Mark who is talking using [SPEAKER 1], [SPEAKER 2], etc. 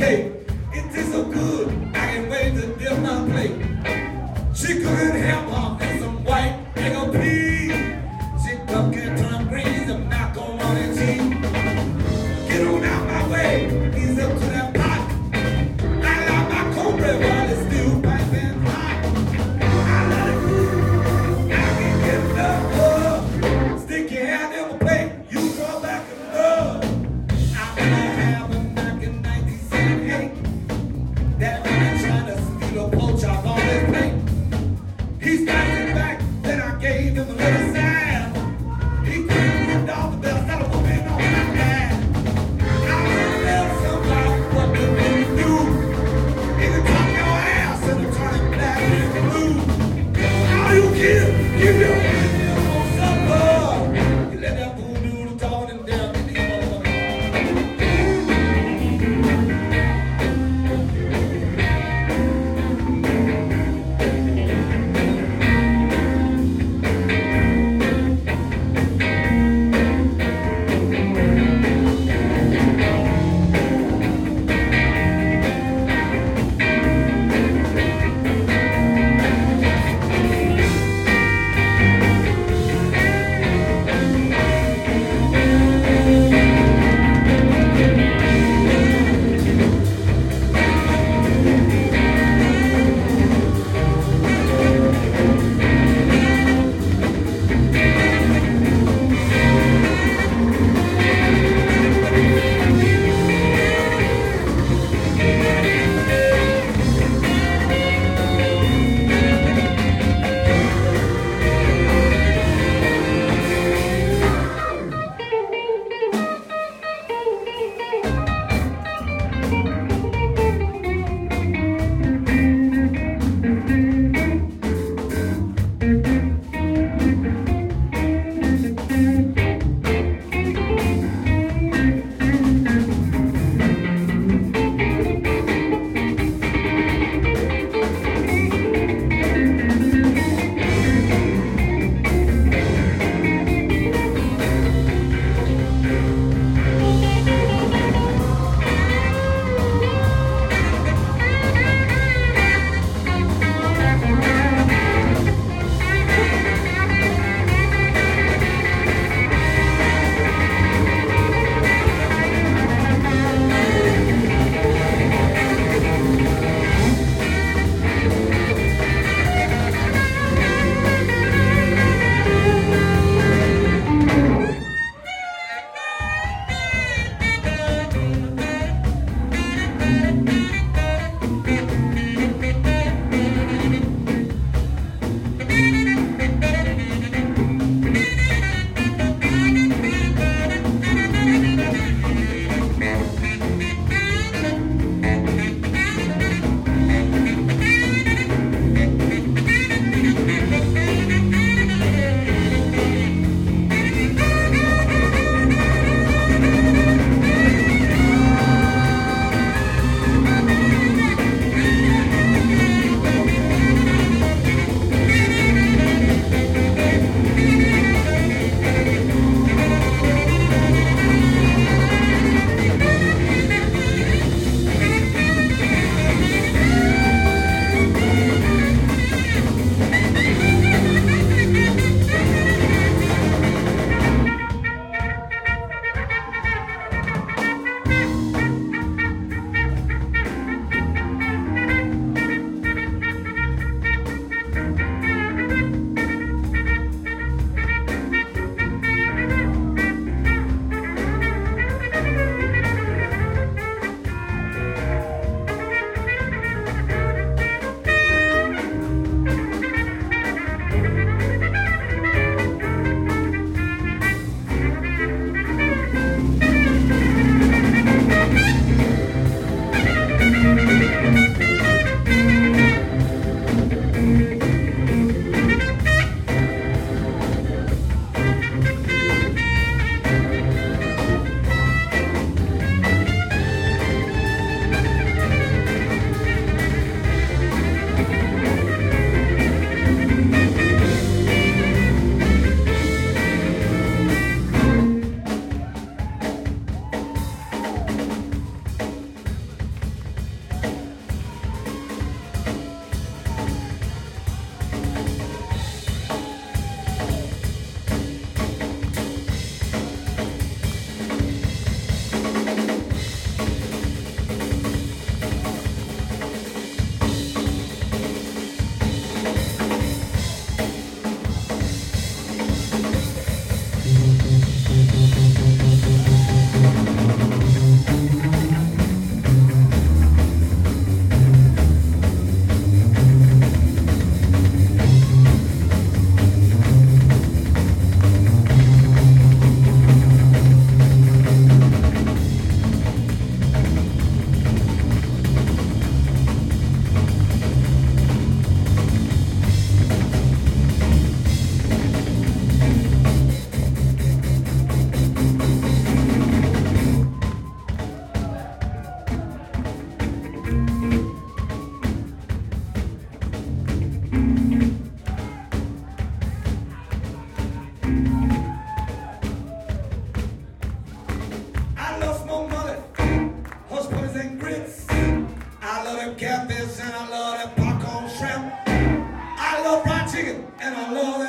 [SPEAKER 1] cake. It tastes so good, I can't wait to dip my plate. Chicken hamburger and some white egg and peas. Chicken turnip greens and macaroni and cheese. Get on out my way, ease up to that pot. I like my cornbread while it's still piping hot. I let it cool, I can get enough love. Stick your hand in my plate, you fall back in love. I wanna have a knock in 1978. That man trying to steal a poach off all his plate. He started back, then I gave him a little sign. He couldn't rip off the bell, started whooping on my back. I wanna live some them catfish and I love that popcorn shrimp. I love fried chicken and I love